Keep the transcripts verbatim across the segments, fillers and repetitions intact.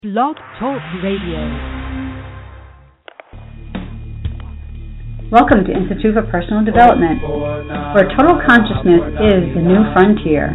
Blog Talk Radio. Welcome to Institute for Personal Development, where total consciousness is the new frontier.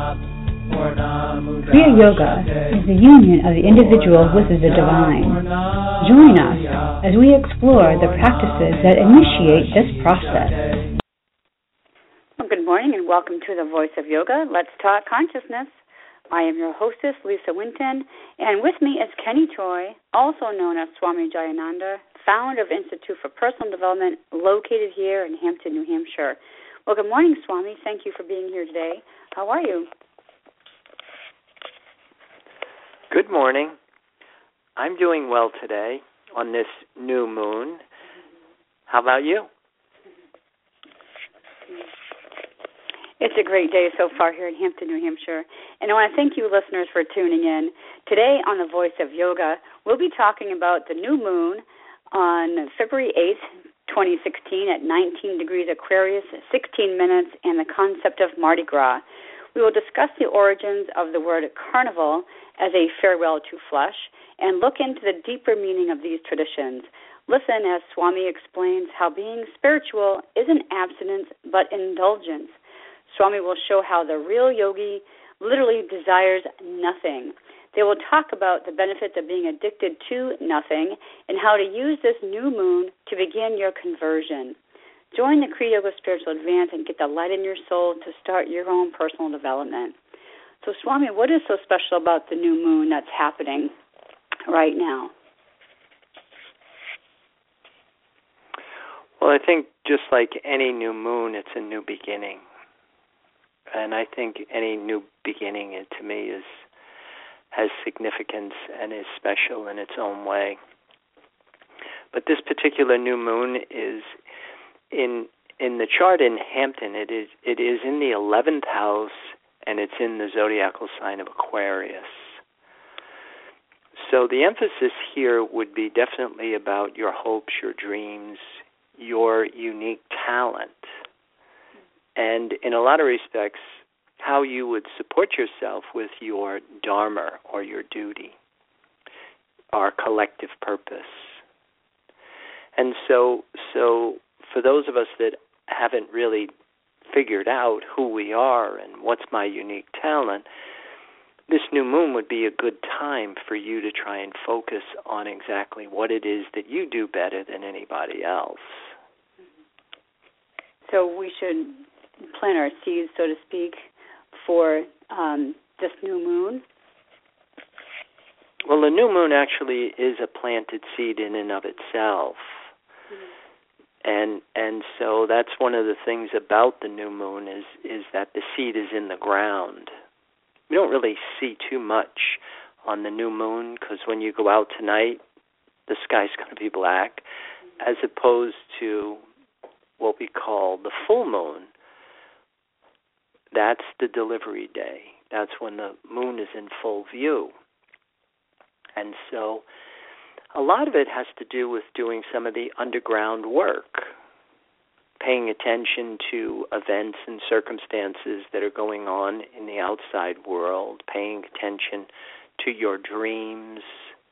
Kriya Yoga is the union of the individual with the divine. Join us as we explore the practices that initiate this process. Well, good morning and welcome to the Voice of Yoga. Let's talk consciousness. I am your hostess, Lisa Winton, and with me is Kenny Choi, also known as Swami Jayananda, founder of Institute for Personal Development, located here in Hampton, New Hampshire. Well, good morning, Swami. Thank you for being here today. How are you? Good morning. I'm doing well today on this new moon. How about you? It's a great day so far here in Hampton, New Hampshire. And I want to thank you listeners for tuning in. Today on The Voice of Yoga, we'll be talking about the new moon on February eighth, twenty sixteen at nineteen degrees Aquarius, sixteen minutes, and the concept of Mardi Gras. We will discuss the origins of the word carnival as a farewell to flesh and look into the deeper meaning of these traditions. Listen as Swami explains how being spiritual isn't abstinence but indulgence. Swami will show how the real yogi literally desires nothing. They will talk about the benefits of being addicted to nothing and how to use this new moon to begin your conversion. Join the Kriya Yoga Spiritual Advance and get the light in your soul to start your own personal development. So, Swami, what is so special about the new moon that's happening right now? Well, I think just like any new moon, it's a new beginning. And I think any new beginning, it, to me, is has significance and is special in its own way. But this particular new moon is in in the chart in Hampton. It is it is in the eleventh house, and it's in the zodiacal sign of Aquarius. So the emphasis here would be definitely about your hopes, your dreams, your unique talent. And in a lot of respects, how you would support yourself with your dharma or your duty, our collective purpose. And so, so for those of us that haven't really figured out who we are and what's my unique talent, this new moon would be a good time for you to try and focus on exactly what it is that you do better than anybody else. So we should plant our seeds, so to speak, for um, this new moon? Well, the new moon actually is a planted seed in and of itself. Mm-hmm. And and so that's one of the things about the new moon is, is that the seed is in the ground. We don't really see too much on the new moon because when you go out tonight, the sky's going to be black, mm-hmm. as opposed to what we call the full moon. That's the delivery day. That's when the moon is in full view. And so a lot of it has to do with doing some of the underground work, paying attention to events and circumstances that are going on in the outside world, paying attention to your dreams,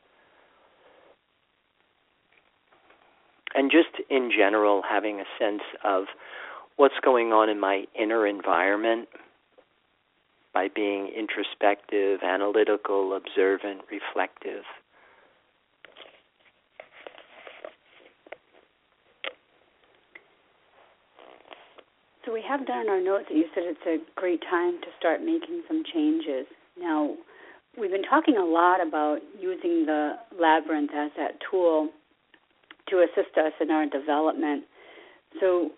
and just in general having a sense of what's going on in my inner environment by being introspective, analytical, observant, reflective. So we have done in our notes that you said it's a great time to start making some changes. Now, we've been talking a lot about using the labyrinth as that tool to assist us in our development. So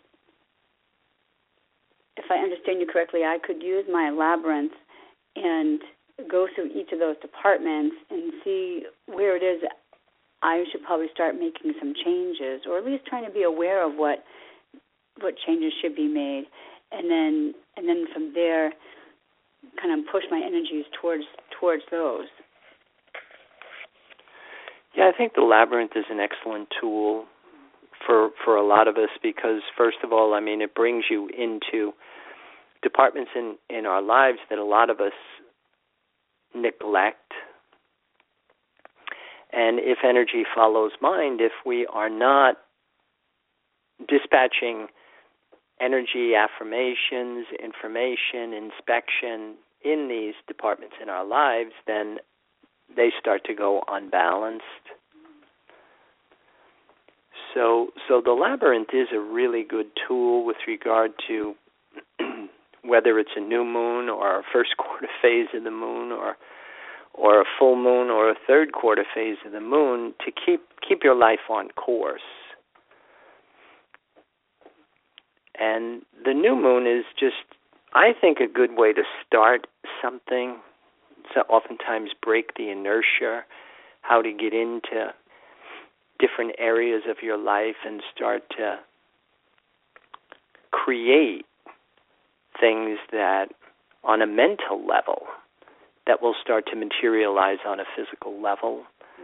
if I understand you correctly, I could use my labyrinth and go through each of those departments and see where it is I should probably start making some changes, or at least trying to be aware of what what changes should be made, and then and then from there, kind of push my energies towards towards those. Yeah, I think the labyrinth is an excellent tool for for a lot of us because, first of all, I mean, it brings you into departments in, in our lives that a lot of us neglect And if energy follows mind, if we are not dispatching energy affirmations, information, inspection in these departments in our lives, then they start to go unbalanced. So, so the labyrinth is a really good tool with regard to whether it's a new moon or a first quarter phase of the moon, or or a full moon or a third quarter phase of the moon, to keep keep your life on course. And the new moon is just, I think, a good way to start something, to oftentimes break the inertia, how to get into different areas of your life and start to create things that, on a mental level, that will start to materialize on a physical level.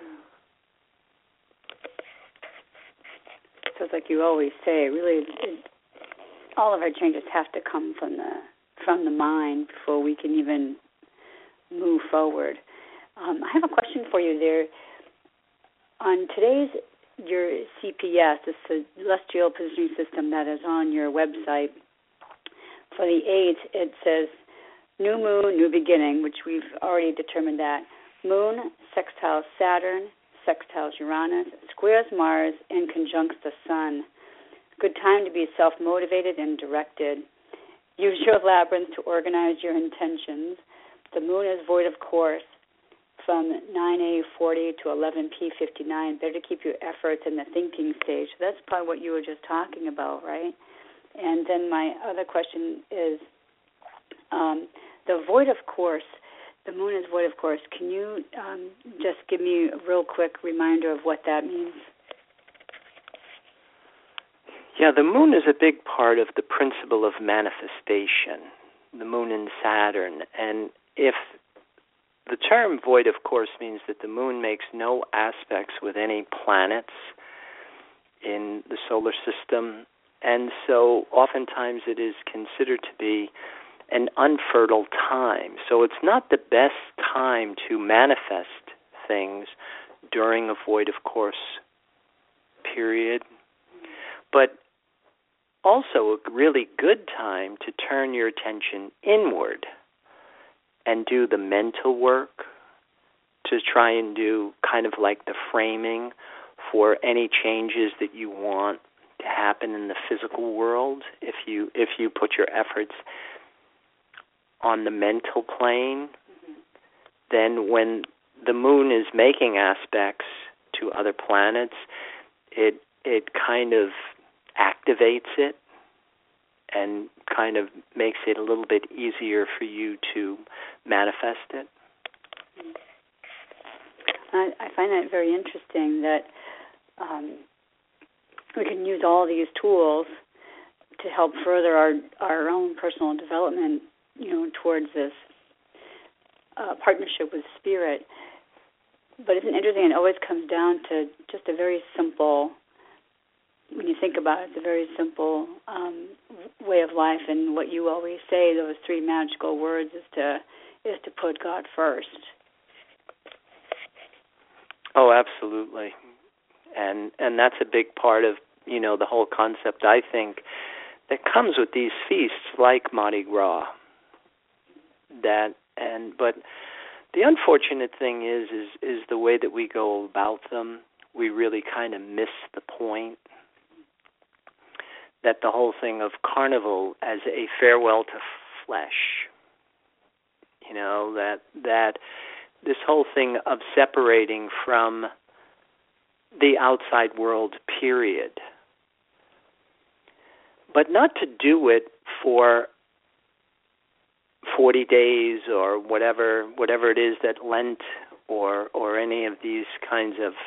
So it's like you always say, really, it, all of our changes have to come from the from the mind before we can even move forward. Um, I have a question for you there. On today's, your C P S, the Celestial Positioning System that is on your website, for the eighth, it says new moon, new beginning, which we've already determined that. Moon sextiles Saturn, sextiles Uranus, squares Mars, and conjuncts the Sun. Good time to be self-motivated and directed. Use your labyrinth to organize your intentions. The moon is void of course from nine A forty to eleven P fifty-nine. Better keep your efforts in the thinking stage. So that's probably what you were just talking about, right? And then my other question is, um, the void of course, the moon is void of course. Can you um, just give me a real quick reminder of what that means? Yeah, the moon is a big part of the principle of manifestation, the moon in Saturn. And if the term void of course means that the moon makes no aspects with any planets in the solar system, and so oftentimes it is considered to be an unfertile time. So it's not the best time to manifest things during a void of course period, but also a really good time to turn your attention inward and do the mental work, to try and do kind of like the framing for any changes that you want to happen in the physical world. If you if you put your efforts on the mental plane, mm-hmm. then when the moon is making aspects to other planets, it it kind of activates it and kind of makes it a little bit easier for you to manifest it. I, I find that very interesting that um, we can use all these tools to help further our our own personal development, you know, towards this uh, partnership with Spirit. But isn't it interesting? It always comes down to just a very simple, when you think about it, it's a very simple um, way of life. And what you always say, those three magical words, is to is to put God first. Oh, absolutely. And and that's a big part of, you know, the whole concept, I think, that comes with these feasts like Mardi Gras. That and but the unfortunate thing is is is the way that we go about them. We really kind of miss the point. That the whole thing of carnival as a farewell to flesh, you know, that that this whole thing of separating from the outside world, period. But not to do it for forty days or whatever whatever it is that Lent or or any of these kinds of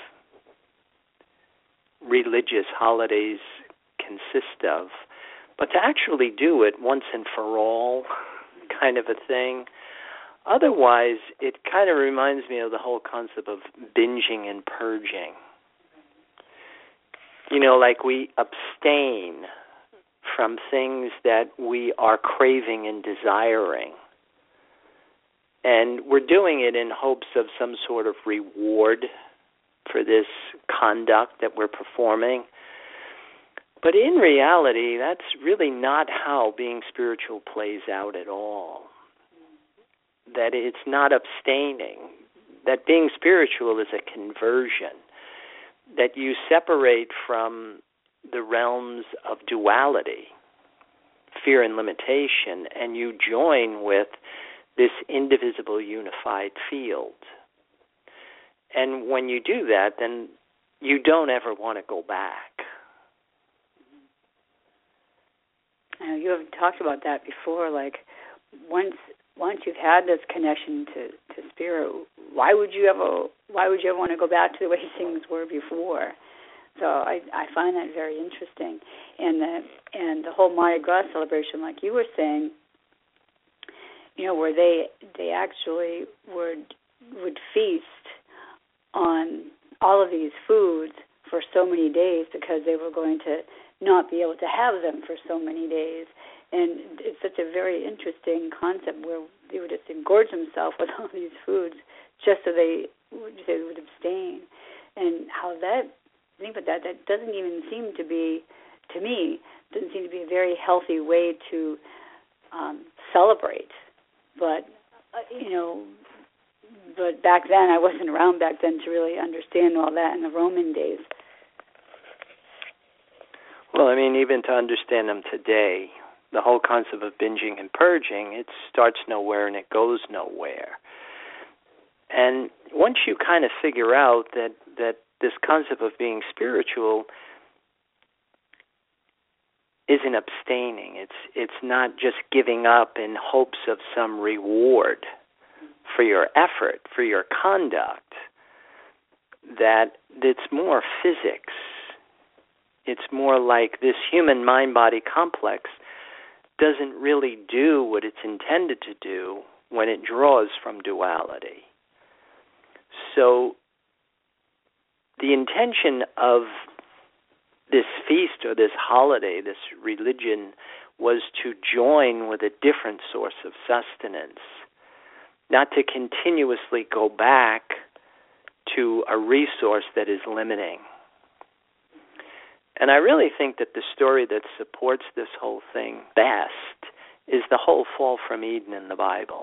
religious holidays consist of, but to actually do it once and for all, kind of a thing. Otherwise, it kind of reminds me of the whole concept of binging and purging. You know, like we abstain from things that we are craving and desiring. And we're doing it in hopes of some sort of reward for this conduct that we're performing. But in reality, that's really not how being spiritual plays out at all. That it's not abstaining. That being spiritual is a conversion. That you separate from the realms of duality, fear and limitation, and you join with this indivisible unified field. And when you do that, then you don't ever want to go back. I know you have talked about that before, like once once you've had this connection to, to spirit, why would you ever why would you ever want to go back to the way things were before? So I, I find that very interesting. And the and the whole Mardi Gras celebration, like you were saying, you know, where they they actually would would feast on all of these foods for so many days because they were going to not be able to have them for so many days. And it's such a very interesting concept where they would just engorge themselves with all these foods just so they would, they would abstain. And how that, think about that, that doesn't even seem to be, to me, doesn't seem to be a very healthy way to um, celebrate. But, uh, you know, but back then, I wasn't around back then to really understand all that in the Roman days. Well, I mean, even to understand them today, the whole concept of binging and purging, it starts nowhere and it goes nowhere. And once you kind of figure out that, that this concept of being spiritual isn't abstaining, it's it's not just giving up in hopes of some reward for your effort, for your conduct, that it's more physics. It's more like this human mind-body complex doesn't really do what it's intended to do when it draws from duality. So the intention of this feast or this holiday, this religion, was to join with a different source of sustenance, not to continuously go back to a resource that is limiting. And I really think that the story that supports this whole thing best is the whole fall from Eden in the Bible.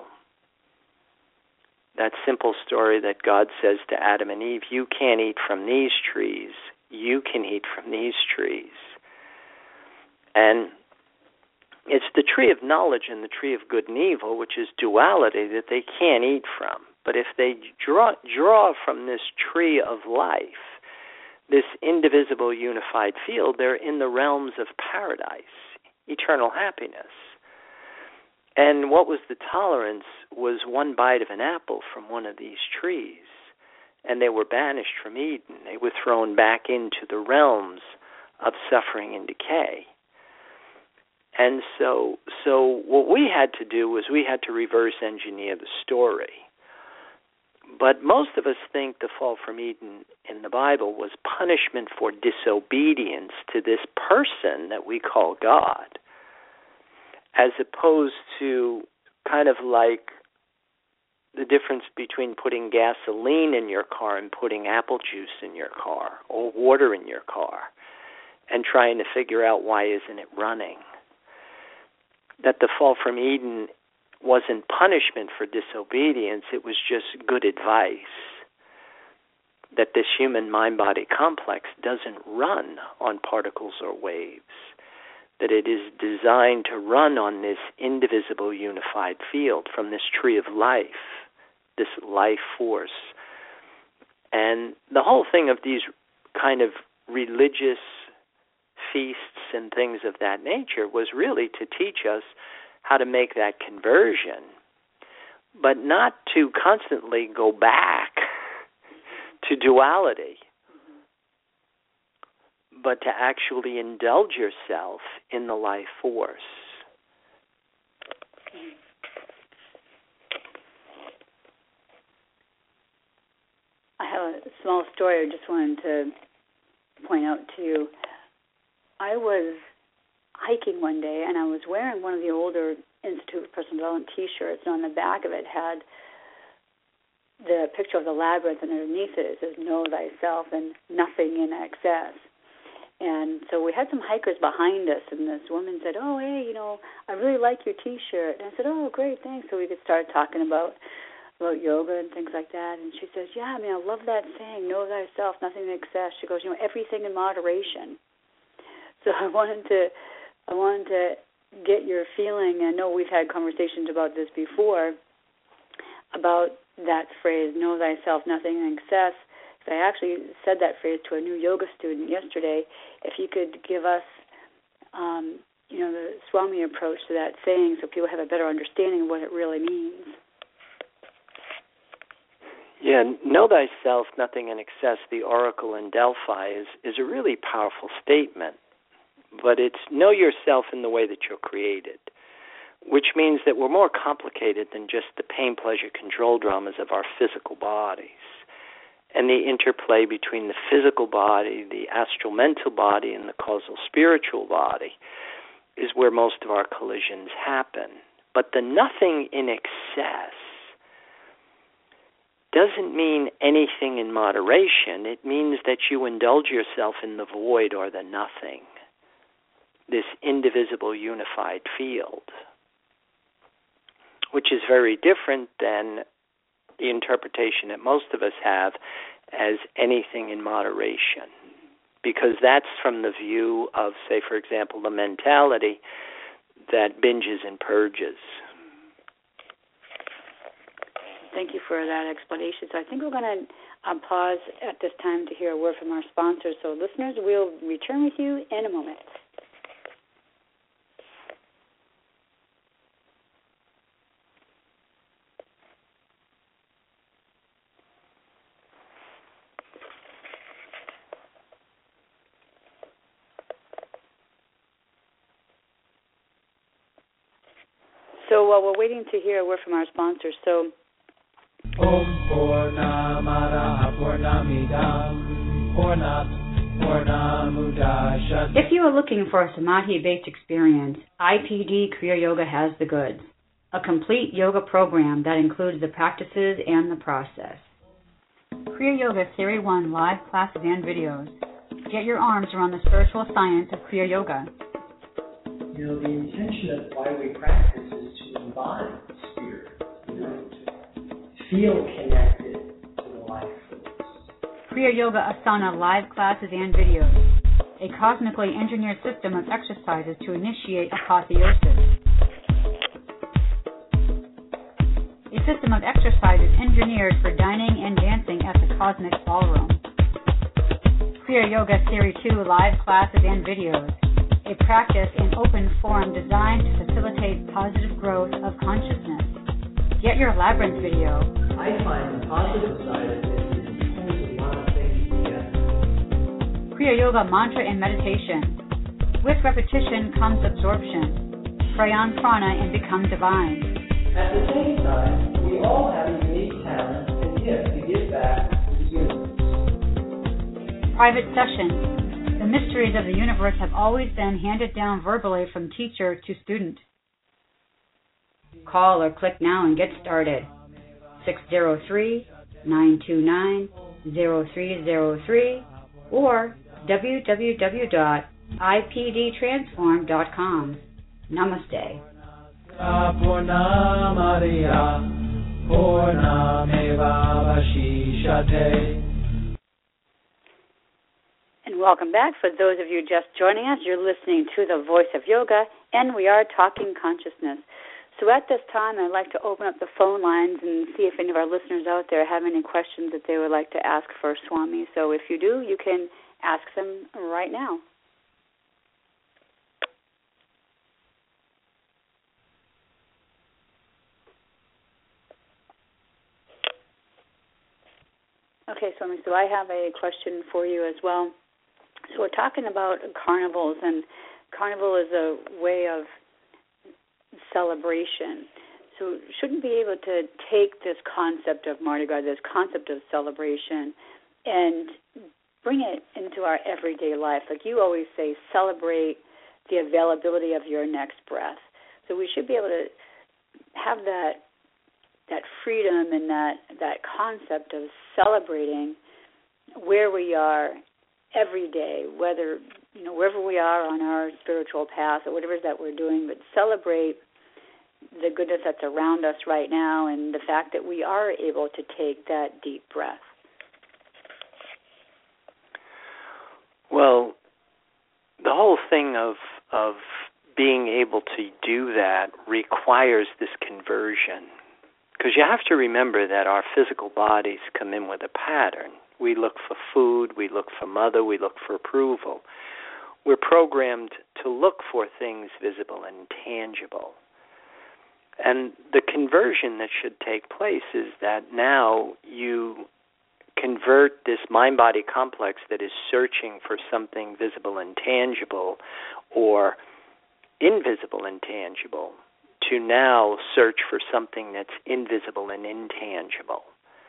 That simple story that God says to Adam and Eve, you can't eat from these trees, you can eat from these trees. And it's the tree of knowledge and the tree of good and evil, which is duality, that they can't eat from. But if they draw, draw from this tree of life, this indivisible unified field, they're in the realms of paradise, eternal happiness. And what was the tolerance was one bite of an apple from one of these trees, and they were banished from Eden. They were thrown back into the realms of suffering and decay. And so, so what we had to do was we had to reverse engineer the story. But most of us think the fall from Eden in the Bible was punishment for disobedience to this person that we call God, as opposed to kind of like the difference between putting gasoline in your car and putting apple juice in your car or water in your car and trying to figure out why isn't it running. That the fall from Eden wasn't punishment for disobedience, it was just good advice. That this human mind-body complex doesn't run on particles or waves. That it is designed to run on this indivisible unified field from this tree of life, this life force. And the whole thing of these kind of religious feasts and things of that nature was really to teach us how to make that conversion, but not to constantly go back to duality, but to actually indulge yourself in the life force. I have a small story I just wanted to point out to you. I was hiking one day, and I was wearing one of the older Institute of Personal Development T-shirts, and on the back of it had the picture of the labyrinth, and underneath it, it says, know thyself and nothing in excess. And so we had some hikers behind us, and this woman said, oh, hey, you know, I really like your T-shirt. And I said, oh, great, thanks. So we could start talking about, about yoga and things like that. And she says, yeah, I mean, I love that saying, know thyself, nothing in excess. She goes, you know, everything in moderation. So I wanted to, I wanted to get your feeling. I know we've had conversations about this before, about that phrase, know thyself, nothing in excess. I actually said that phrase to a new yoga student yesterday. If you could give us, um, you know, the Swami approach to that saying so people have a better understanding of what it really means. Yeah, know thyself, nothing in excess, the oracle in Delphi, is, is a really powerful statement. But it's know yourself in the way that you're created, which means that we're more complicated than just the pain, pleasure, control dramas of our physical bodies. And the interplay between the physical body, the astral mental body, and the causal spiritual body is where most of our collisions happen. But the nothing in excess doesn't mean anything in moderation. It means that you indulge yourself in the void or the nothing, this indivisible unified field, which is very different than the interpretation that most of us have as anything in moderation, because that's from the view of, say, for example, the mentality that binges and purges. Thank you for that explanation. So I think we're going to um, pause at this time to hear a word from our sponsors. So listeners, we'll return with you in a moment. So while uh, we're waiting to hear a word from our sponsors, so if you are looking for a Samadhi-based experience, I P D Kriya Yoga has the goods. A complete yoga program that includes the practices and the process. Kriya Yoga Series one live classes and videos. Get your arms around the spiritual science of Kriya Yoga. You know, the intention of why we practice is to embody the spirit, you know, to feel connected to the life force. Kriya Yoga Asana live classes and videos. A cosmically engineered system of exercises to initiate apotheosis. A system of exercises engineered for dining and dancing at the Cosmic Ballroom. Kriya Yoga Series two live classes and videos. A practice in open forum designed to facilitate positive growth of consciousness. Get your Labyrinth video. I find the positive side of it is it pulls a lot of things together. Kriya Yoga Mantra and Meditation. With repetition comes absorption. Pray on prana and become divine. At the same time, we all have a unique talent and gift to give back to the universe. Private sessions. The mysteries of the universe have always been handed down verbally from teacher to student. Call or click now and get started. six zero three, nine two nine, zero three zero three or w w w dot i p d transform dot com. Namaste. And welcome back. For those of you just joining us, you're listening to The Voice of Yoga, and we are talking consciousness. So at this time, I'd like to open up the phone lines and see if any of our listeners out there have any questions that they would like to ask for Swami. So if you do, you can ask them right now. Okay, Swami, so I have a question for you as well. So we're talking about carnivals, and carnival is a way of celebration. So shouldn't be able to take this concept of Mardi Gras, this concept of celebration, and bring it into our everyday life. Like you always say, celebrate the availability of your next breath. So we should be able to have that that freedom and that, that concept of celebrating where we are every day, whether, you know, wherever we are on our spiritual path or whatever it is that we're doing, but celebrate the goodness that's around us right now and the fact that we are able to take that deep breath. Well, the whole thing of of being able to do that requires this conversion, because you have to remember that our physical bodies come in with a pattern. We look for food, we look for mother, we look for approval. We're programmed to look for things visible and tangible. And the conversion that should take place is that now you convert this mind-body complex that is searching for something visible and tangible or invisible and tangible to now search for something that's invisible and intangible.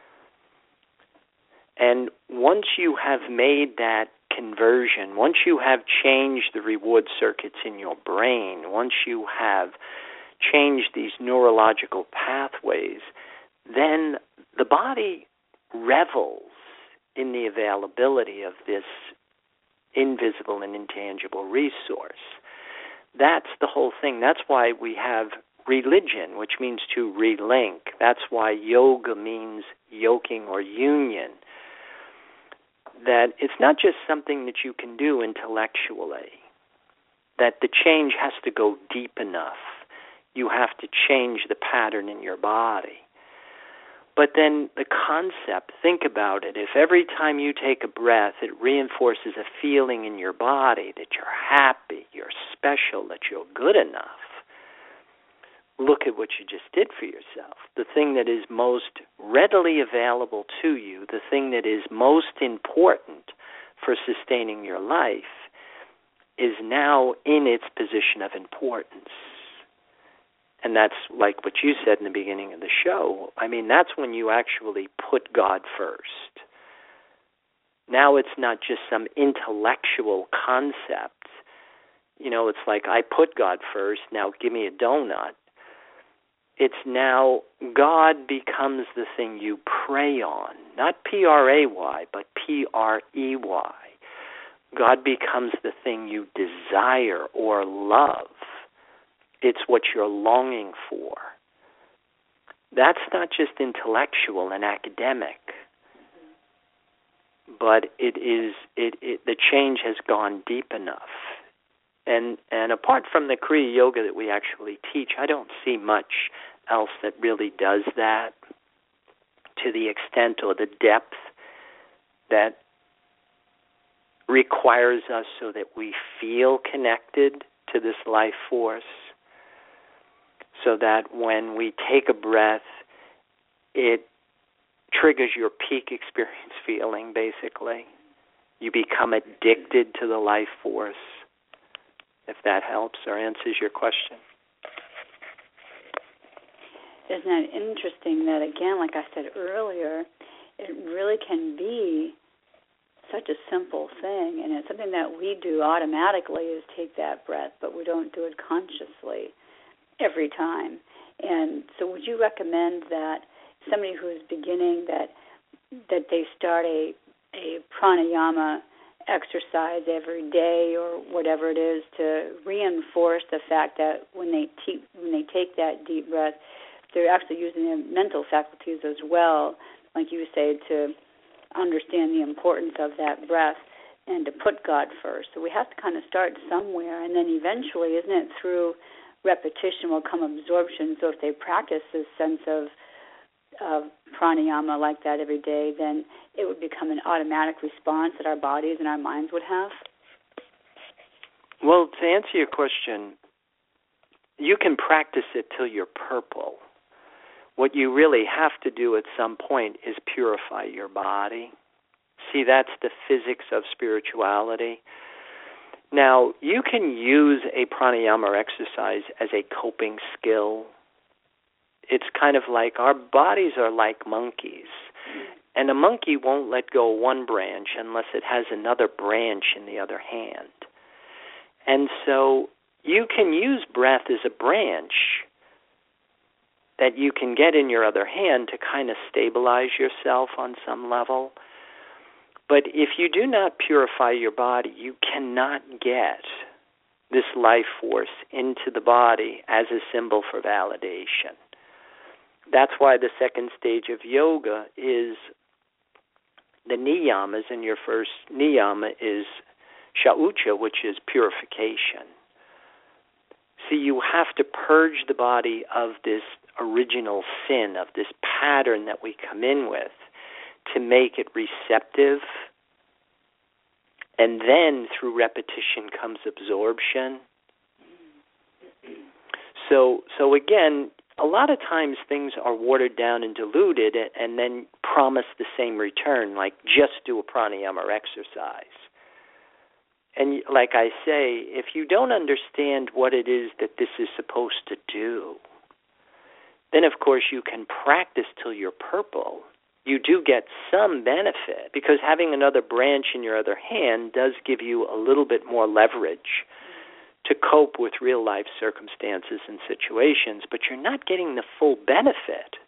And once you have made that conversion, once you have changed the reward circuits in your brain, once you have changed these neurological pathways, then the body revels in the availability of this invisible and intangible resource. That's the whole thing. That's why we have religion, which means to relink. That's why yoga means yoking or union. That it's not just something that you can do intellectually, that the change has to go deep enough. You have to change the pattern in your body. But then the concept, think about it. If every time you take a breath, it reinforces a feeling in your body that you're happy, you're special, that you're good enough, look at what you just did for yourself. The thing that is most readily available to you, the thing that is most important for sustaining your life, is now in its position of importance. And that's like what you said in the beginning of the show. I mean, that's when you actually put God first. Now it's not just some intellectual concept. You know, it's like, I put God first, now give me a donut. It's now God becomes the thing you pray on, not P R A Y, but P R E Y. God becomes the thing you desire or love. It's what you're longing for. That's not just intellectual and academic, but it is. It, it the change has gone deep enough. And and apart from the Kriya Yoga that we actually teach, I don't see much else that really does that to the extent or the depth that requires us so that we feel connected to this life force, so that when we take a breath, it triggers your peak experience feeling, basically. You become addicted to the life force, if that helps or answers your question. Isn't that interesting that, again, like I said earlier, it really can be such a simple thing, and it's something that we do automatically is take that breath, but we don't do it consciously every time. And so would you recommend that somebody who is beginning, that that they start a, a pranayama exercise every day or whatever it is to reinforce the fact that when they te- when they take that deep breath, they're actually using their mental faculties as well, like you say, to understand the importance of that breath and to put God first. So we have to kind of start somewhere, and then eventually, isn't it, through repetition will come absorption. So if they practice this sense of of pranayama like that every day, then it would become an automatic response that our bodies and our minds would have? Well, to answer your question, you can practice it till you're purple. What you really have to do at some point is purify your body. See, that's the physics of spirituality. Now, you can use a pranayama exercise as a coping skill. It's kind of like our bodies are like monkeys, and a monkey won't let go of one branch unless it has another branch in the other hand. And so you can use breath as a branch that you can get in your other hand to kind of stabilize yourself on some level. But if you do not purify your body, you cannot get this life force into the body as a symbol for validation. That's why the second stage of yoga is the niyamas, and your first niyama is shaucha, which is purification. See, you have to purge the body of this original sin, of this pattern that we come in with, to make it receptive. And then through repetition comes absorption. So, so again, a lot of times things are watered down and diluted and then promise the same return, like just do a pranayama or exercise. And like I say, if you don't understand what it is that this is supposed to do, then of course you can practice till you're purple. You do get some benefit because having another branch in your other hand does give you a little bit more leverage to cope with real life circumstances and situations, but you're not getting the full benefit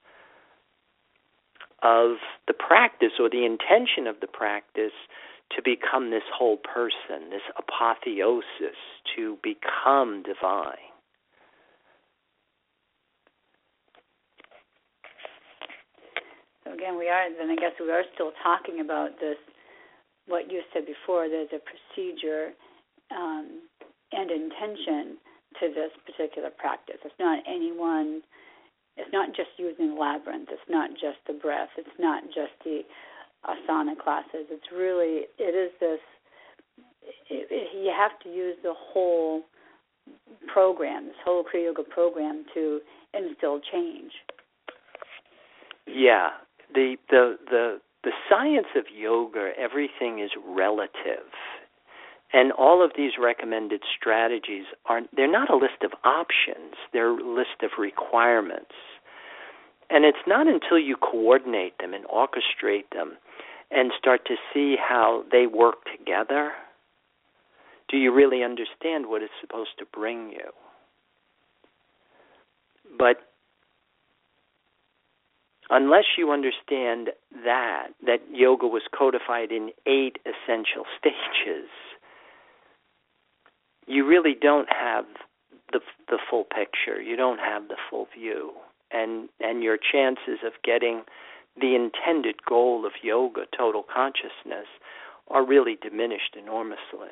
of the practice or the intention of the practice to become this whole person, this apotheosis, to become divine. So again, we are, then I guess we are still talking about this, what you said before, there's a procedure um, and intention to this particular practice. It's not anyone, it's not just using the labyrinth, it's not just the breath, it's not just the asana classes. It's really, it is this, it, it, you have to use the whole program, this whole Kriya Yoga program to instill change. Yeah, the the the the science of yoga, everything is relative. And all of these recommended strategies are, they're not a list of options, they're a list of requirements. And it's not until you coordinate them and orchestrate them and start to see how they work together do you really understand what it's supposed to bring you. But unless you understand that, that yoga was codified in eight essential stages, you really don't have the the full picture. You don't have the full view. And and your chances of getting the intended goal of yoga, total consciousness, are really diminished enormously.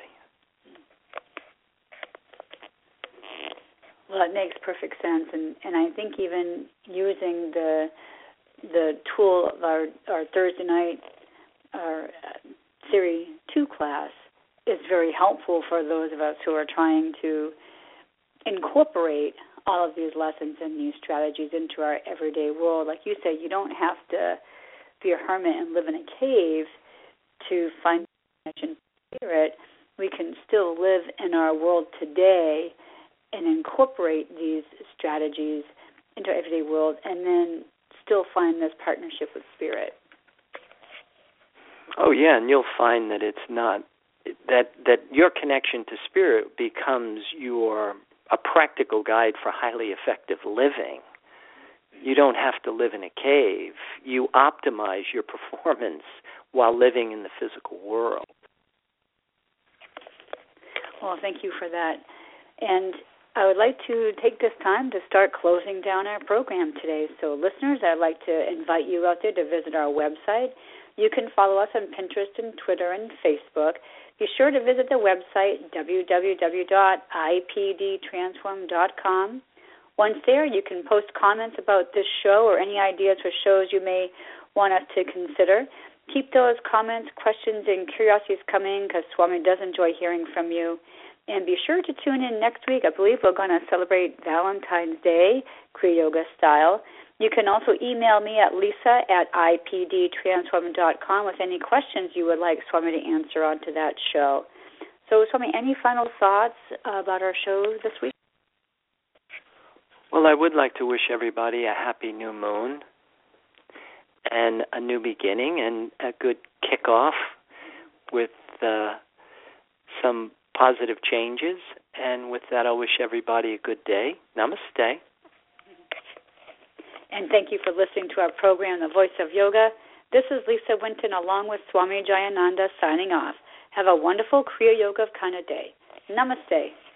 Well, it makes perfect sense, and, and I think even using the the tool of our, our Thursday night, our uh, Theory two class, is very helpful for those of us who are trying to incorporate all of these lessons and these strategies into our everyday world. Like you say, you don't have to be a hermit and live in a cave to find connection to spirit. We can still live in our world today and incorporate these strategies into our everyday world and then still find this partnership with spirit. Oh, yeah, and you'll find that it's not, that that your connection to spirit becomes your a practical guide for highly effective living. You don't have to live in a cave. You optimize your performance while living in the physical world. Well, thank you for that. And I would like to take this time to start closing down our program today. So, listeners, I'd like to invite you out there to visit our website. You can follow us on Pinterest and Twitter and Facebook. Be sure to visit the website, w w w dot i p d transform dot com. Once there, you can post comments about this show or any ideas for shows you may want us to consider. Keep those comments, questions, and curiosities coming because Swami does enjoy hearing from you. And be sure to tune in next week. I believe we're going to celebrate Valentine's Day, Kriya Yoga style. You can also email me at lisa at i p d transform dot com with any questions you would like Swami to answer onto that show. So, Swami, any final thoughts about our show this week? Well, I would like to wish everybody a happy new moon and a new beginning and a good kickoff with uh, some positive changes. And with that, I'll wish everybody a good day. Namaste. And thank you for listening to our program, The Voice of Yoga. This is Lisa Winton along with Swami Jayananda signing off. Have a wonderful Kriya Yoga of Kana day. Namaste.